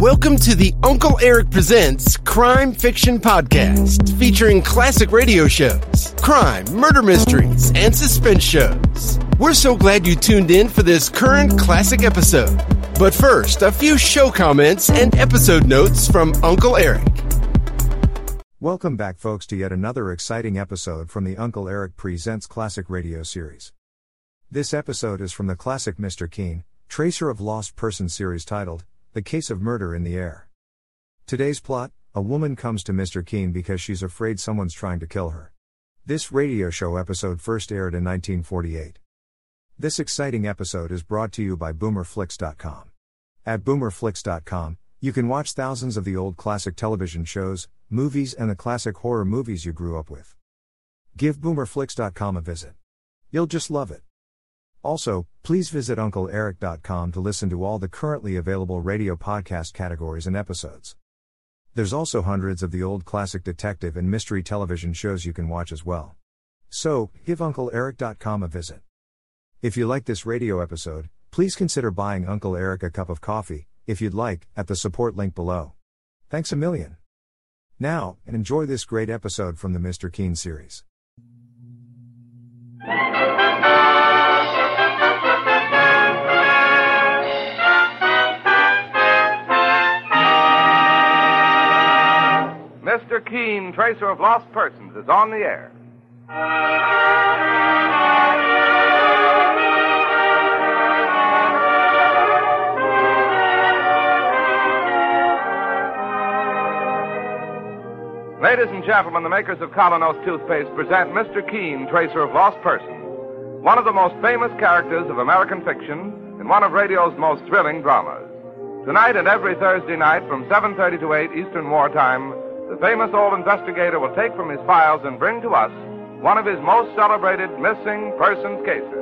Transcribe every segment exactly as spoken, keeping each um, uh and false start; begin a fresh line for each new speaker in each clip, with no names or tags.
Welcome to the Uncle Eric Presents Crime Fiction Podcast, featuring classic radio shows, crime, murder mysteries, and suspense shows. We're so glad you tuned in for this current classic episode. But first, a few show comments and episode notes from Uncle Eric.
Welcome back, folks, to yet another exciting episode from the Uncle Eric Presents Classic Radio series. This episode is from the classic Mister Keen, Tracer of Lost Persons series titled, The Case of Murder in the Air. Today's plot: a woman comes to Mister Keen because she's afraid someone's trying to kill her. This radio show episode first aired in nineteen forty-eight. This exciting episode is brought to you by Boomer Flix dot com. At Boomer Flix dot com, you can watch thousands of the old classic television shows, movies, and the classic horror movies you grew up with. Give Boomer Flix dot com a visit. You'll just love it. Also, please visit Uncle Eric dot com to listen to all the currently available radio podcast categories and episodes. There's also hundreds of the old classic detective and mystery television shows you can watch as well. So, give Uncle Eric dot com a visit. If you like this radio episode, please consider buying Uncle Eric a cup of coffee, if you'd like, at the support link below. Thanks a million. Now, enjoy this great episode from the Mister Keen series.
Mister Keen, Tracer of Lost Persons, is on the air. Ladies and gentlemen, the makers of Colonos toothpaste present Mister Keen, Tracer of Lost Persons, one of the most famous characters of American fiction in one of radio's most thrilling dramas. Tonight and every Thursday night from seven thirty to eight Eastern Wartime, the famous old investigator will take from his files and bring to us one of his most celebrated missing persons cases.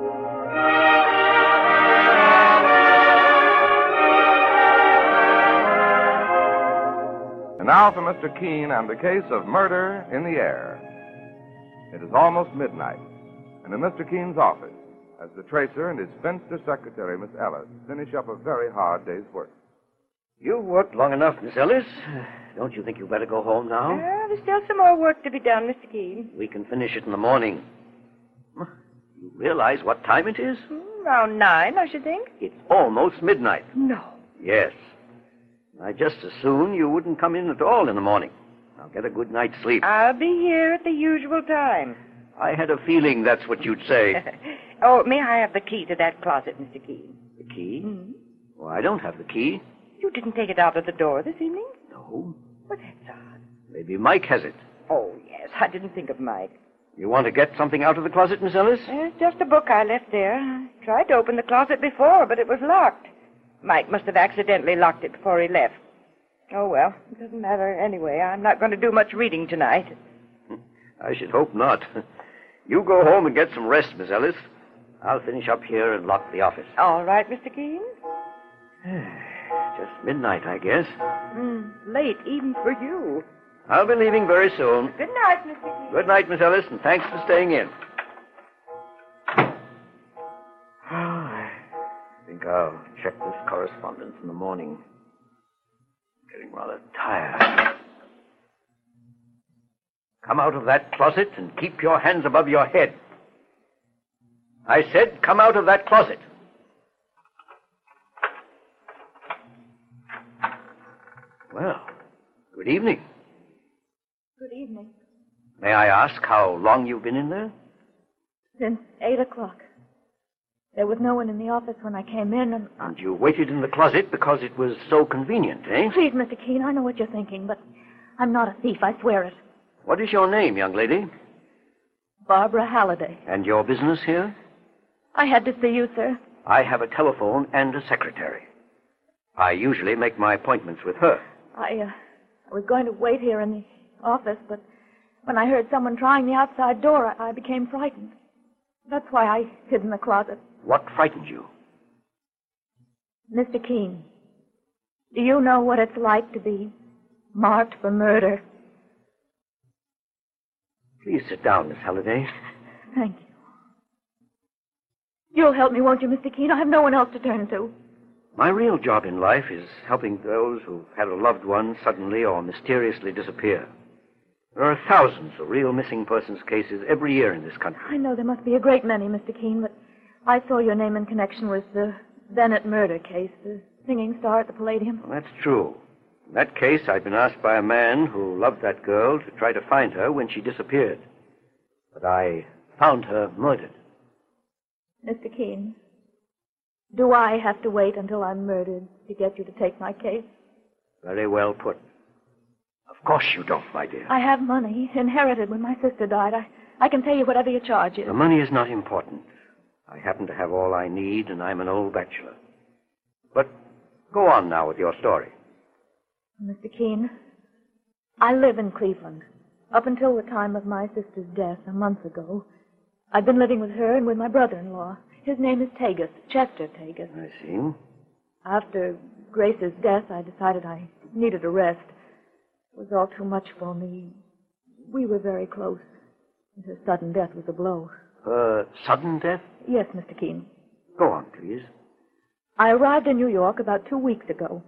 And now for Mister Keen and the case of murder in the air. It is almost midnight, and in Mister Keen's office, as the tracer and his spinster secretary, Miss Ellis, finish up a very hard day's work.
You've worked long enough, Miss Ellis. Don't you think you'd better go home now?
Uh, there's still some more work to be done, Mister Keen.
We can finish it in the morning. You realize what time it is?
Mm, around nine, I should think.
It's almost midnight.
No.
Yes. I just as soon you wouldn't come in at all in the morning. I'll get a good night's sleep.
I'll be here at the usual time.
I had a feeling that's what you'd say.
Oh, may I have the key to that closet, Mister Keen?
The key?
Mm-hmm.
Well, I don't have the key.
You didn't take it out of the door this evening?
No.
Well, that's odd.
Maybe Mike has it.
Oh, yes. I didn't think of Mike.
You want to get something out of the closet, Miss Ellis?
It's just a book I left there. I tried to open the closet before, but it was locked. Mike must have accidentally locked it before he left. Oh, well, it doesn't matter anyway. I'm not going to do much reading tonight.
I should hope not. You go home and get some rest, Miss Ellis. I'll finish up here and lock the office.
All right, Mister Keen.
Just midnight, I guess.
Mm, late, even for you.
I'll be leaving very soon.
Good night, Mister Keen.
Good night, Miss Ellis, and thanks for staying in. I think I'll check this correspondence in the morning. Getting rather tired. Come out of that closet and keep your hands above your head. I said, come out of that closet. Well, good evening.
Good evening.
May I ask how long you've been in there?
Since eight o'clock. There was no one in the office when I came in, and...
And you waited in the closet because it was so convenient, eh?
Please, Mister Keen, I know what you're thinking, but I'm not a thief, I swear it.
What is your name, young lady?
Barbara Halliday.
And your business here?
I had to see you, sir.
I have a telephone and a secretary. I usually make my appointments with her.
I, uh, I was going to wait here in the office, but when I heard someone trying the outside door, I, I became frightened. That's why I hid in the closet.
What frightened you?
Mister Keen, do you know what it's like to be marked for murder?
Please sit down, Miss Halliday.
Thank you. You'll help me, won't you, Mister Keen? I have no one else to turn to.
My real job in life is helping those who've had a loved one suddenly or mysteriously disappear. There are thousands of real missing persons cases every year in this country.
I know there must be a great many, Mister Keene, but I saw your name in connection with the Bennett murder case, the singing star at the Palladium.
Well, that's true. In that case, I'd been asked by a man who loved that girl to try to find her when she disappeared. But I found her murdered.
Mister Keene, do I have to wait until I'm murdered to get you to take my case?
Very well put. Of course you don't, my dear.
I have money, inherited when my sister died. I, I can pay you whatever your charge is.
The money is not important. I happen to have all I need, and I'm an old bachelor. But go on now with your story.
Mister Keene, I live in Cleveland. Up until the time of my sister's death a month ago, I've been living with her and with my brother-in-law. His name is Tagus, Chester Tagus.
I see.
After Grace's death, I decided I needed a rest. It was all too much for me. We were very close. And her sudden death was a blow.
Her sudden death?
Yes, Mister Keene.
Go on, please.
I arrived in New York about two weeks ago.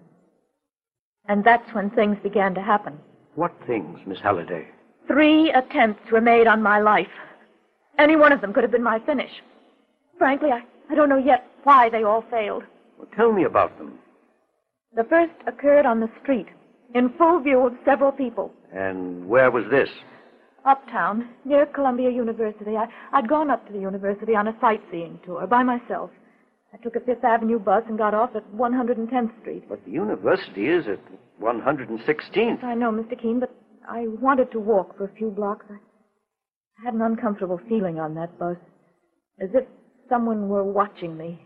And that's when things began to happen.
What things, Miss Halliday?
Three attempts were made on my life. Any one of them could have been my finish. Frankly, I, I don't know yet why they all failed.
Well, tell me about them.
The first occurred on the street, in full view of several people.
And where was this?
Uptown, near Columbia University. I, I'd gone up to the university on a sightseeing tour by myself. I took a Fifth Avenue bus and got off at one hundred tenth Street.
But the university is at one hundred sixteenth.
I know, Mister Keene, but I wanted to walk for a few blocks. I had an uncomfortable feeling on that bus, as if someone were watching me.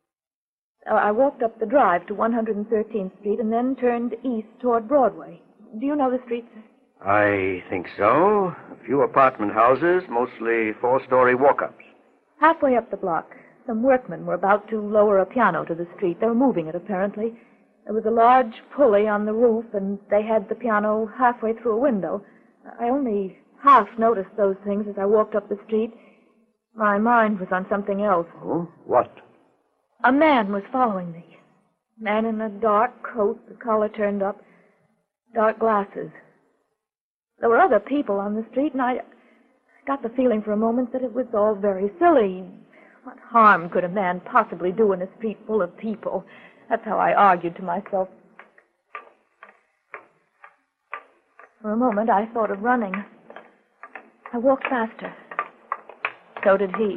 Uh, I walked up the drive to one hundred thirteenth Street and then turned east toward Broadway. Do you know the street, sir?
I think so. A few apartment houses, mostly four-story walk-ups.
Halfway up the block, some workmen were about to lower a piano to the street. They were moving it, apparently. There was a large pulley on the roof, and they had the piano halfway through a window. I only half noticed those things as I walked up the street. My mind was on something else.
Oh? What?
A man was following me. A man in a dark coat, the collar turned up, dark glasses. There were other people on the street, and I got the feeling for a moment that it was all very silly. What harm could a man possibly do in a street full of people? That's how I argued to myself. For a moment, I thought of running. I walked faster. So did he.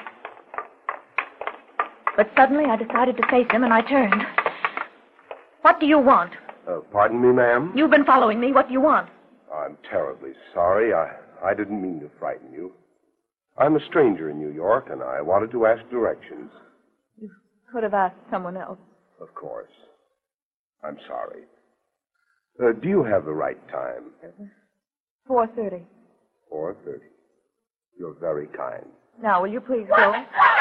But suddenly I decided to face him, and I turned. What do you want?
Uh, pardon me, ma'am?
You've been following me. What do you want?
I'm terribly sorry. I, I didn't mean to frighten you. I'm a stranger in New York, and I wanted to ask directions.
You could have asked someone else.
Of course. I'm sorry. Uh, do you have the right time?
four thirty.
four thirty. You're very kind.
Now, will you please go?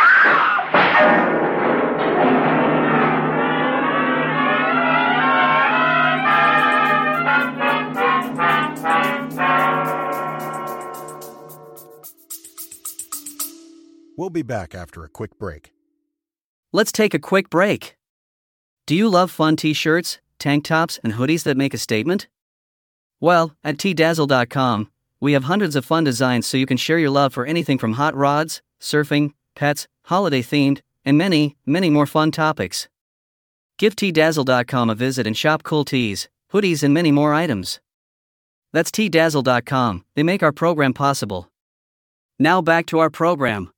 We'll be back after a quick break.
Let's take a quick break. Do you love fun t-shirts, tank tops, and hoodies that make a statement? Well, at T Dazzle dot com, we have hundreds of fun designs so you can share your love for anything from hot rods, surfing, pets, holiday-themed, and many, many more fun topics. Give T Dazzle dot com a visit and shop cool tees, hoodies, and many more items. That's T Dazzle dot com. They make our program possible. Now back to our program.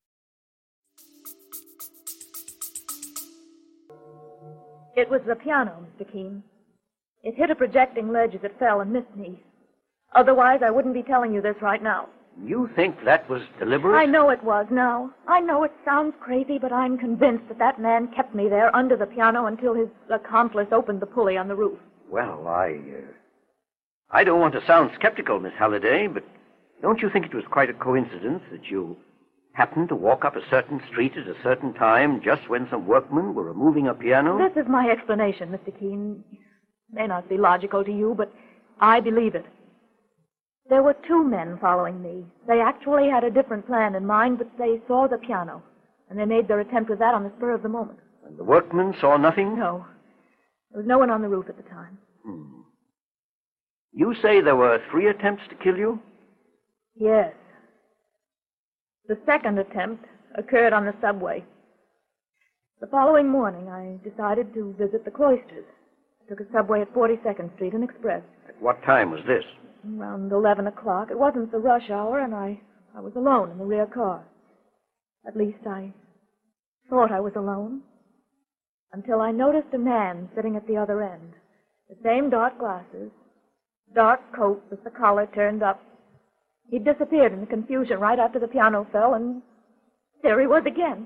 It was the piano, Mister Keene. It hit a projecting ledge as it fell and missed me. Otherwise, I wouldn't be telling you this right now.
You think that was deliberate?
I know it was now. I know it sounds crazy, but I'm convinced that that man kept me there under the piano until his accomplice opened the pulley on the roof.
Well, I... Uh, I don't want to sound skeptical, Miss Halliday, but don't you think it was quite a coincidence that you happened to walk up a certain street at a certain time just when some workmen were removing a piano?
This is my explanation, Mister Keene. It may not be logical to you, but I believe it. There were two men following me. They actually had a different plan in mind, but they saw the piano, and they made their attempt with that on the spur of the moment.
And the workmen saw nothing?
No. There was no one on the roof at the time.
Hmm. You say there were three attempts to kill you?
Yes. The second attempt occurred on the subway. The following morning, I decided to visit the Cloisters. I took a subway at forty-second Street and Express.
At what time was this?
Around eleven o'clock. It wasn't the rush hour, and I, I was alone in the rear car. At least I thought I was alone, until I noticed a man sitting at the other end. The same dark glasses, dark coat with the collar turned up. He disappeared in the confusion right after the piano fell, and there he was again.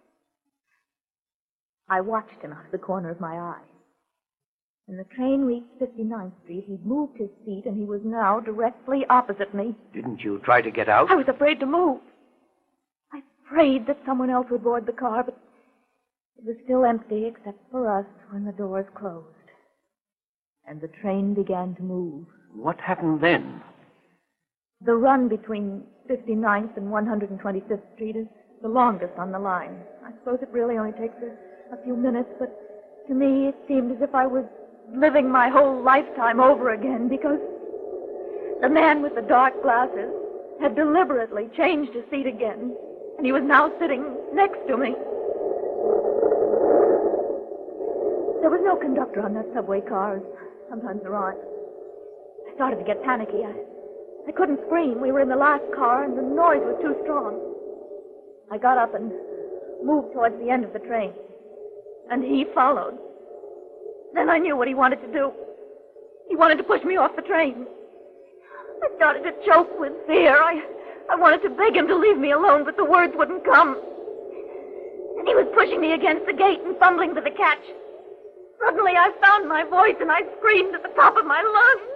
I watched him out of the corner of my eye. When the train reached fifty-ninth Street, he'd moved his seat, and he was now directly opposite me.
Didn't you try to get out?
I was afraid to move. I prayed that someone else would board the car, but it was still empty except for us when the doors closed. And the train began to move.
What happened then?
The run between fifty-ninth and one hundred twenty-fifth Street is the longest on the line. I suppose it really only takes a, a few minutes, but to me it seemed as if I was living my whole lifetime over again, because the man with the dark glasses had deliberately changed his seat again, and he was now sitting next to me. There was no conductor on that subway car, as sometimes there aren't. I started to get panicky. I, I couldn't scream. We were in the last car, and the noise was too strong. I got up and moved towards the end of the train, and he followed. Then I knew what he wanted to do. He wanted to push me off the train. I started to choke with fear. I, I wanted to beg him to leave me alone, but the words wouldn't come. And he was pushing me against the gate and fumbling for the catch. Suddenly I found my voice, and I screamed at the top of my lungs.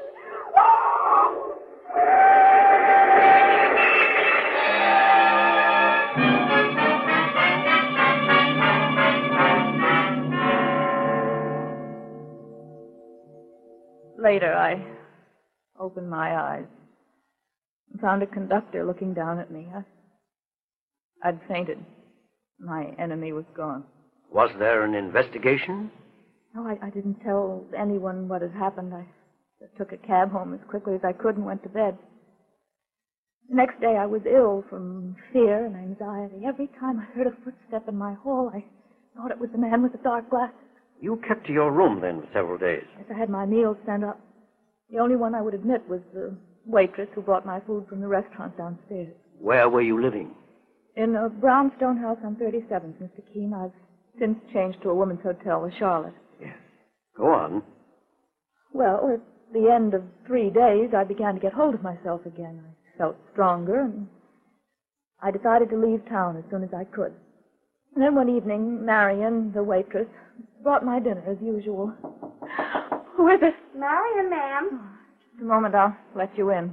Later, I opened my eyes and found a conductor looking down at me. I, I'd fainted. My enemy was gone.
Was there an investigation?
No, I, I didn't tell anyone what had happened. I just took a cab home as quickly as I could and went to bed. The next day, I was ill from fear and anxiety. Every time I heard a footstep in my hall, I thought it was the man with the dark glasses.
You kept to your room then for several days?
Yes, I had my meals sent up. The only one I would admit was the waitress who brought my food from the restaurant downstairs.
Where were you living?
In a brownstone house on thirty-seventh, Mister Keene. I've since changed to a woman's hotel, the Charlotte.
Yes. Go on.
Well, at the end of three days, I began to get hold of myself again. I felt stronger, and I decided to leave town as soon as I could. And then one evening, Marion, the waitress, brought my dinner as usual. Who is it?
Marion, ma'am.
Oh, just a moment, I'll let you in.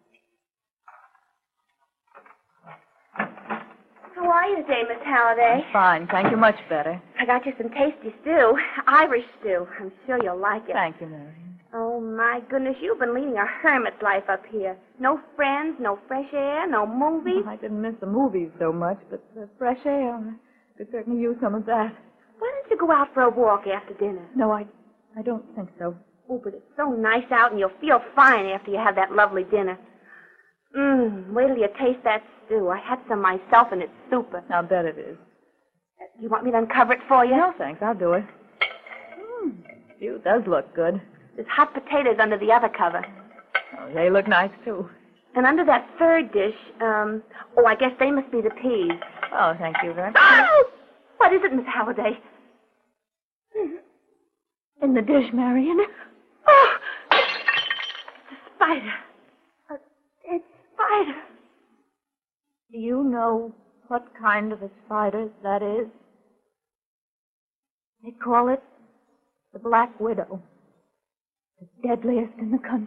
How are you today, Miss Halliday?
I'm fine. Thank you much better.
I got you some tasty stew. Irish stew. I'm sure you'll like it.
Thank you, Marion.
Oh, my goodness, you've been leading a hermit's life up here. No friends, no fresh air, no movies.
Oh, I didn't miss the movies so much, but the fresh air, I could certainly use some of that.
Why don't you go out for a walk after dinner?
No, I, I don't think so.
Oh, but it's so nice out, and you'll feel fine after you have that lovely dinner. Mmm, wait till you taste that stew. I had some myself, and it's super.
I'll bet it is.
Uh, you want me to uncover it for you?
No, thanks. I'll do it. Mmm, stew does look good.
There's hot potatoes under the other cover.
Oh, they look nice, too.
And under that third dish, um, oh, I guess they must be the peas.
Oh, thank you very much.
Oh! What is it, Miss Halliday?
In the dish, Marion.
Oh! It's a spider. A dead spider.
Do you know what kind of a spider that is? They call it the Black Widow. The deadliest in the country.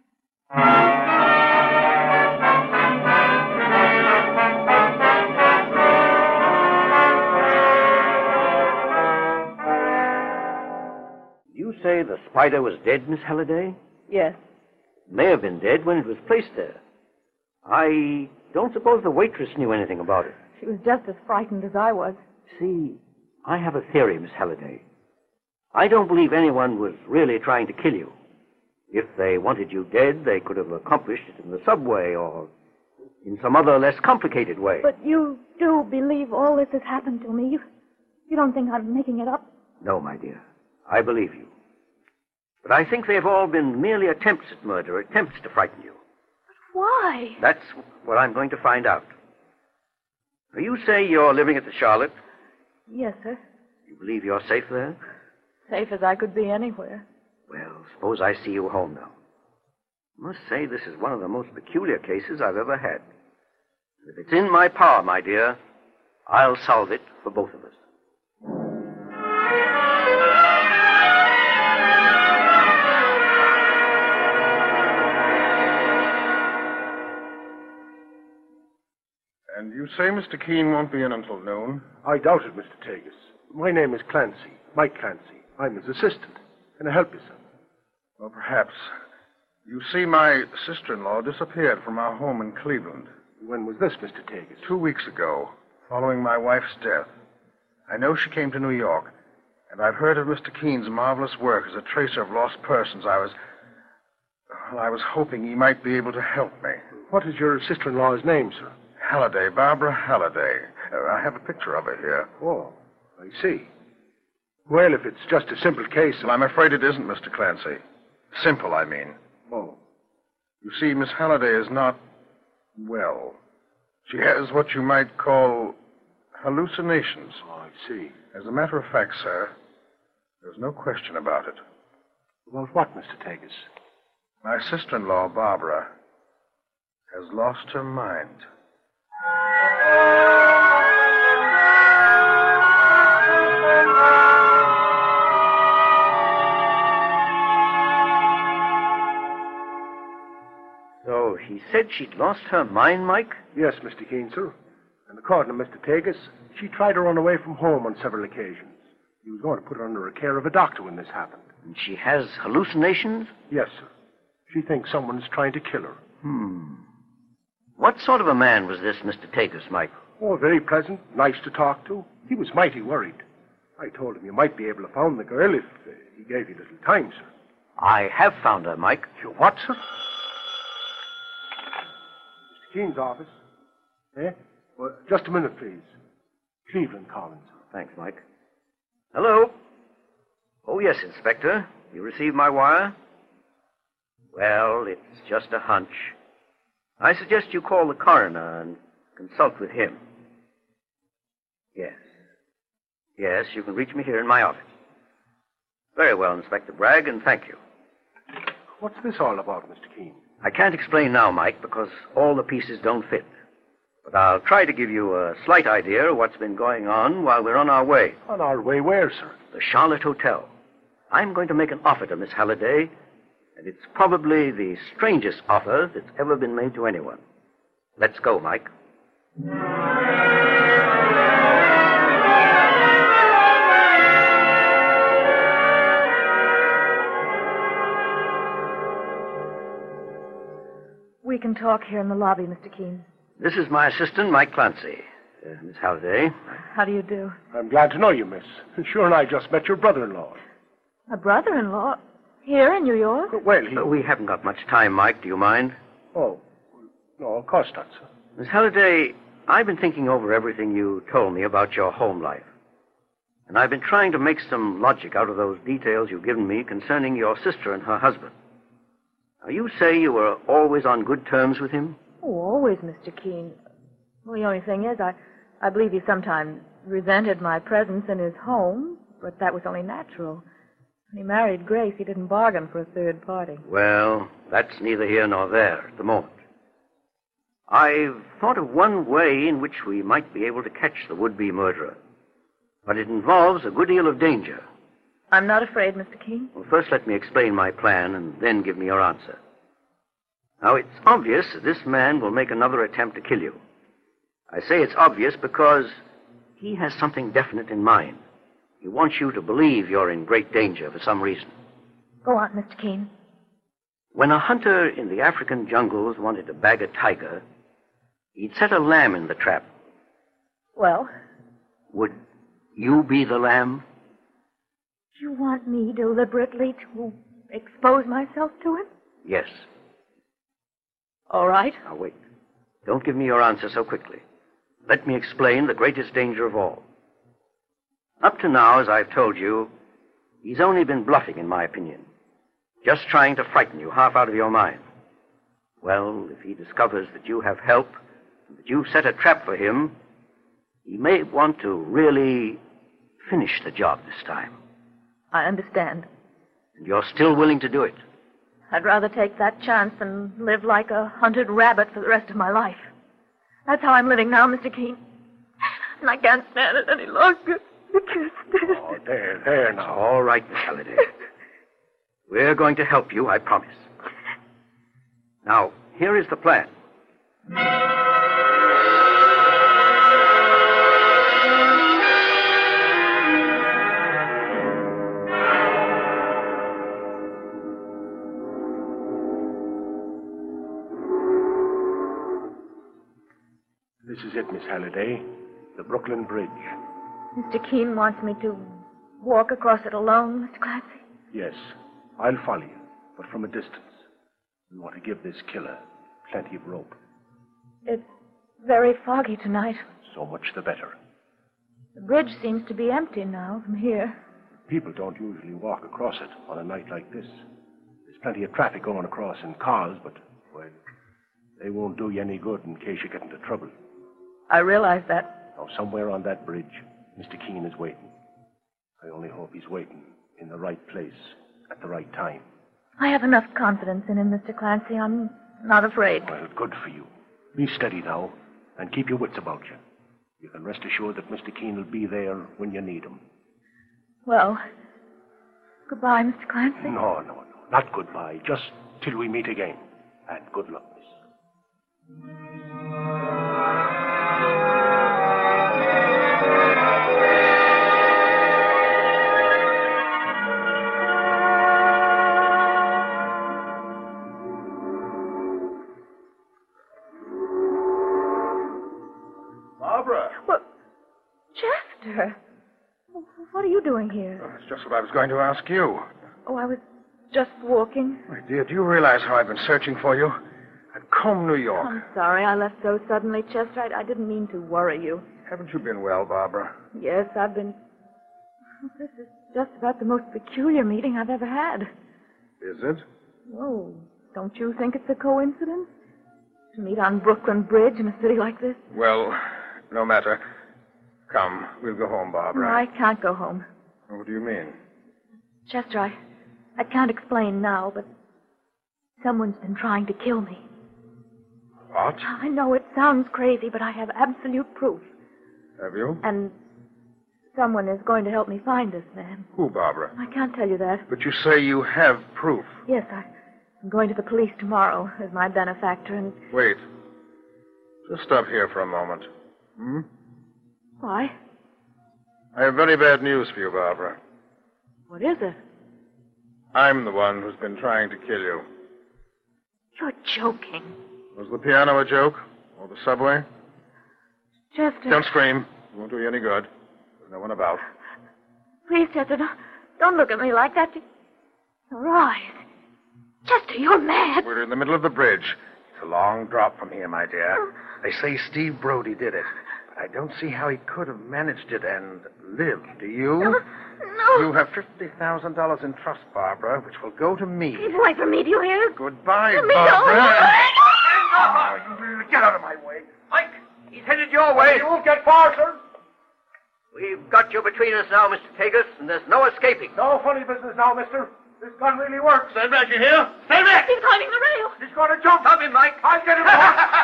You say the spider was dead, Miss Halliday?
Yes.
It may have been dead when it was placed there. I don't suppose the waitress knew anything about it.
She was just as frightened as I was.
See, I have a theory, Miss Halliday. I don't believe anyone was really trying to kill you. If they wanted you dead, they could have accomplished it in the subway or in some other less complicated way.
But you do believe all this has happened to me? You, you don't think I'm making it up?
No, my dear. I believe you. But I think they've all been merely attempts at murder, attempts to frighten you.
Why?
That's what I'm going to find out. Now, you say you're living at the Charlotte.
Yes, sir.
You believe you're safe there?
Safe as I could be anywhere.
Well, suppose I see you home now. I must say this is one of the most peculiar cases I've ever had. If it's in my power, my dear, I'll solve it for both of us.
And you say Mister Keene won't be in until noon?
I doubt it, Mister Tagus. My name is Clancy, Mike Clancy. I'm his assistant. Can I help you, sir?
Well, perhaps. You see, my sister-in-law disappeared from our home in Cleveland.
When was this, Mister Tagus?
Two weeks ago, following my wife's death. I know she came to New York, and I've heard of Mister Keene's marvelous work as a tracer of lost persons. I was... Well, I was hoping he might be able to help me.
What is your sister-in-law's name, sir?
Halliday, Barbara Halliday. Uh, I have a picture of her here.
Oh, I see. Well, if it's just a simple case...
Well, I'm afraid it isn't, Mister Clancy. Simple, I mean.
Oh.
You see, Miss Halliday is not... well. She has what you might call hallucinations.
Oh, I see.
As a matter of fact, sir, there's no question about it.
About what, Mister Tagus?
My sister-in-law, Barbara, has lost her mind.
So he said she'd lost her mind, Mike?
Yes, Mister Keene, sir. And according to Mister Tagus, she tried to run away from home on several occasions. He was going to put her under the care of a doctor when this happened.
And she has hallucinations?
Yes, sir. She thinks someone's trying to kill her.
Hmm. What sort of a man was this Mister Tagus, Mike?
Oh, very pleasant, nice to talk to. He was mighty worried. I told him you might be able to find the girl if uh, he gave you a little time, sir.
I have found her, Mike.
You what, sir? Mister Keene's office. Eh? Well, just a minute, please. Cleveland calling, sir.
Thanks, Mike. Hello? Oh, yes, Inspector. You received my wire? Well, it's just a hunch. I suggest you call the coroner and consult with him. Yes. Yes, you can reach me here in my office. Very well, Inspector Bragg, and thank you.
What's this all about, Mister Keene?
I can't explain now, Mike, because all the pieces don't fit. But I'll try to give you a slight idea of what's been going on while we're on our way.
On our way where, sir?
The Charlotte Hotel. I'm going to make an offer to Miss Halliday, and it's probably the strangest offer that's ever been made to anyone. Let's go, Mike.
We can talk here in the lobby, Mister Keene.
This is my assistant, Mike Clancy. Uh, Miss Halliday.
How do you do?
I'm glad to know you, miss. Sure, and I just met your brother-in-law.
A brother-in-law? Here in New York?
Well, he...
Uh, we haven't got much time, Mike. Do you mind?
Oh, no, of course not, sir.
Miss Halliday, I've been thinking over everything you told me about your home life. And I've been trying to make some logic out of those details you've given me concerning your sister and her husband. Now, you say you were always on good terms with him?
Oh, always, Mister Keene. Well, the only thing is, I, I believe he sometimes resented my presence in his home, but that was only natural. When he married Grace, he didn't bargain for a third party.
Well, that's neither here nor there at the moment. I've thought of one way in which we might be able to catch the would-be murderer. But it involves a good deal of danger.
I'm not afraid, Mister Keene.
Well, first let me explain my plan, and then give me your answer. Now, it's obvious that this man will make another attempt to kill you. I say it's obvious because he has something definite in mind. He wants you to believe you're in great danger for some reason.
Go on, Mister Keene.
When a hunter in the African jungles wanted to bag a tiger, he'd set a lamb in the trap.
Well?
Would You be the lamb?
Do you want me deliberately to expose myself to him?
Yes.
All right.
Now, wait. Don't give me your answer so quickly. Let me explain the greatest danger of all. Up to now, as I've told you, he's only been bluffing, in my opinion. Just trying to frighten you half out of your mind. Well, if he discovers that you have help, and that you've set a trap for him, he may want to really finish the job this time.
I understand.
And you're still willing to do it.
I'd rather take that chance than live like a hunted rabbit for the rest of my life. That's how I'm living now, Mister Keene. And I can't stand it any longer.
Oh, there, there now.
All right, Miss Halliday. We're going to help you, I promise. Now, here is the plan.
This is it, Miss Halliday. The Brooklyn Bridge.
Mister Keene wants me to walk across it alone, Mister Clancy?
Yes, I'll follow you, but from a distance. We want to give this killer plenty of rope.
It's very foggy tonight.
So much the better.
The bridge seems to be empty now from here.
People don't usually walk across it on a night like this. There's plenty of traffic going across in cars, but, well, they won't do you any good in case you get into trouble.
I realize that.
Now, somewhere on that bridge, Mister Keene is waiting. I only hope he's waiting in the right place at the right time.
I have enough confidence in him, Mister Clancy. I'm not afraid.
Well, good for you. Be steady now, and keep your wits about you. You can rest assured that Mister Keene will be there when you need him.
Well, goodbye, Mister Clancy.
No, no, no. Not goodbye. Just till we meet again. And good luck, miss.
Barbara!
Well, Chester, what are you doing here?
Oh, that's just what I was going to ask you.
Oh, I was just walking.
My dear, do you realize how I've been searching for you? I've combed New York.
I'm sorry I left so suddenly, Chester. I, I didn't mean to worry you.
Haven't you been well, Barbara?
Yes, I've been... This is just about the most peculiar meeting I've ever had.
Is it?
Oh, don't you think it's a coincidence? To meet on Brooklyn Bridge in a city like this?
Well, no matter. Come, we'll go home, Barbara.
No, I can't go home.
What do you mean?
Chester, I, I can't explain now, but someone's been trying to kill me.
What?
I know it sounds crazy, but I have absolute proof.
Have you?
And someone is going to help me find this man.
Who, Barbara?
I can't tell you that.
But you say you have proof.
Yes, I, I'm going to the police tomorrow as my benefactor, and...
Wait. Just stop here for a moment. Hmm?
Why?
I have very bad news for you, Barbara.
What is it?
I'm the one who's been trying to kill you.
You're joking.
Was the piano a joke? Or the subway?
Chester...
Don't scream. It won't do you any good. There's no one about.
Please, Chester, don't, don't look at me like that. Your eyes. Chester, you're mad.
We're in the middle of the bridge. It's a long drop from here, my dear. They say Steve Brody did it. But I don't see how he could have managed it and lived. Do you?
No. no.
You have fifty thousand dollars in trust, Barbara, which will go to me.
Keep away from me, do you hear?
Goodbye,
Let me
Barbara.
Oh, get out of my way.
Mike, he's headed your way.
You won't get far, sir.
We've got you between us now, Mister Tagus, and there's no escaping.
No funny business now, mister. This gun really works.
Stand back, you hear? Stand back!
He's climbing the rail.
He's going to jump.
Stop him, Mike.
I'll get him, boss.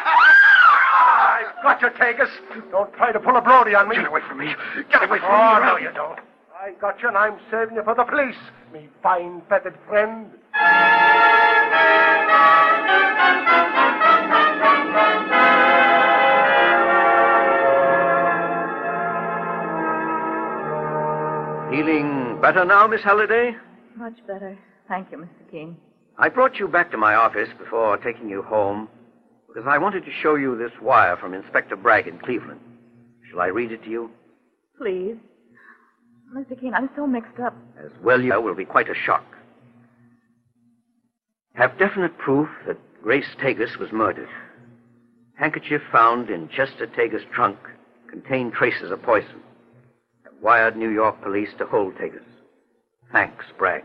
I've got you, Tagus. Don't try to pull a Brody on me.
Get away from me. Get away from
Oh,
me.
no, you don't. I got you, and I'm saving you for the police, me fine, feathered friend.
Feeling better now, Miss Halliday?
Much better. Thank you, Mister Keene.
I brought you back to my office before taking you home because I wanted to show you this wire from Inspector Bragg in Cleveland. Shall I read it to you?
Please. Mister Keene, I'm so mixed up.
As well, you will be quite a shock. Have definite proof that Grace Tagus was murdered. Handkerchief found in Chester Tagus' trunk contained traces of poison. Have wired New York police to hold Tagus. Thanks, Bragg.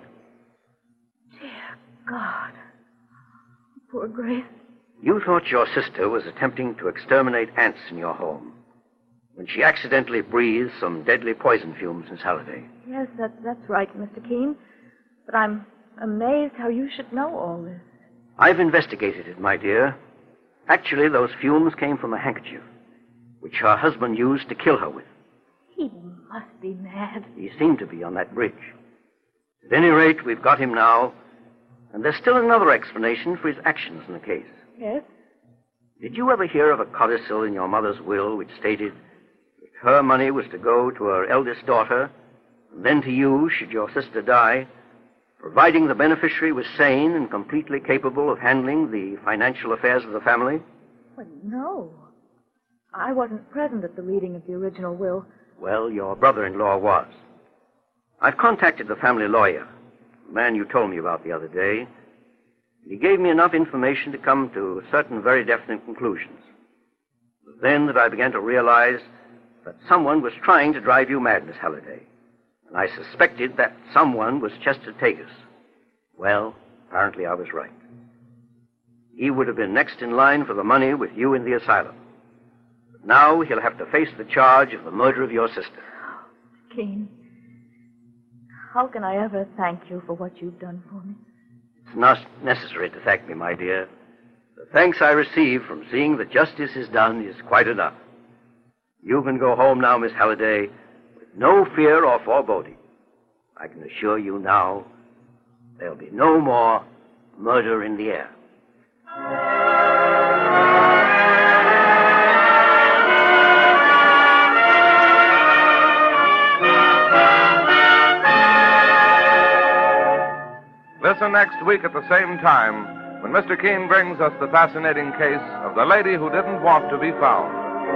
Dear God. Poor Grace.
You thought your sister was attempting to exterminate ants in your home when she accidentally breathed some deadly poison fumes, Miss Halliday.
Yes, that, that's right, Mister Keene. But I'm amazed how you should know all this.
I've investigated it, my dear. Actually, those fumes came from a handkerchief, which her husband used to kill her with.
He must be mad.
He seemed to be on that bridge. At any rate, we've got him now, and there's still another explanation for his actions in the case.
Yes?
Did you ever hear of a codicil in your mother's will which stated that her money was to go to her eldest daughter, and then to you, should your sister die, providing the beneficiary was sane and completely capable of handling the financial affairs of the family?
Well, no. I wasn't present at the reading of the original will.
Well, your brother-in-law was. I've contacted the family lawyer, the man you told me about the other day. He gave me enough information to come to certain very definite conclusions. It was then that I began to realize that someone was trying to drive you mad, Miss Halliday. And I suspected that someone was Chester Tagus. Well, apparently I was right. He would have been next in line for the money with you in the asylum. But now he'll have to face the charge of the murder of your sister.
Keene, how can I ever thank you for what you've done for me?
It's not necessary to thank me, my dear. The thanks I receive from seeing that justice is done is quite enough. You can go home now, Miss Halliday, with no fear or foreboding. I can assure you now there'll be no more murder in the air.
Listen next week at the same time when Mister Keene brings us the fascinating case of the lady who didn't want to be found.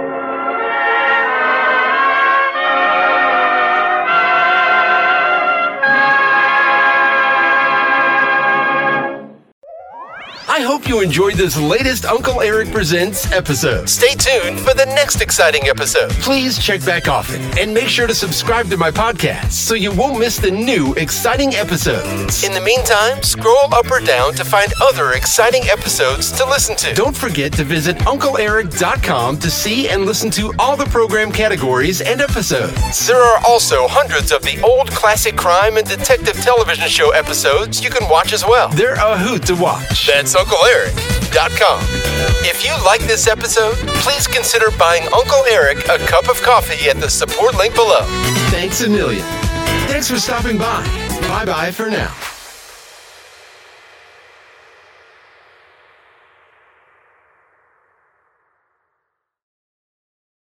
I hope you enjoyed this latest Uncle Eric Presents episode. Stay tuned for the next exciting episode. Please check back often and make sure to subscribe to my podcast so you won't miss the new exciting episodes. In the meantime, scroll up or down to find other exciting episodes to listen to. Don't forget to visit Uncle Eric dot com to see and listen to all the program categories and episodes. There are also hundreds of the old classic crime and detective television show episodes you can watch as well. They're a hoot to watch. That's Uncle Eric dot com. If you like this episode, please consider buying Uncle Eric a cup of coffee at the support link below. Thanks a million. Thanks for stopping by. Bye-bye for now.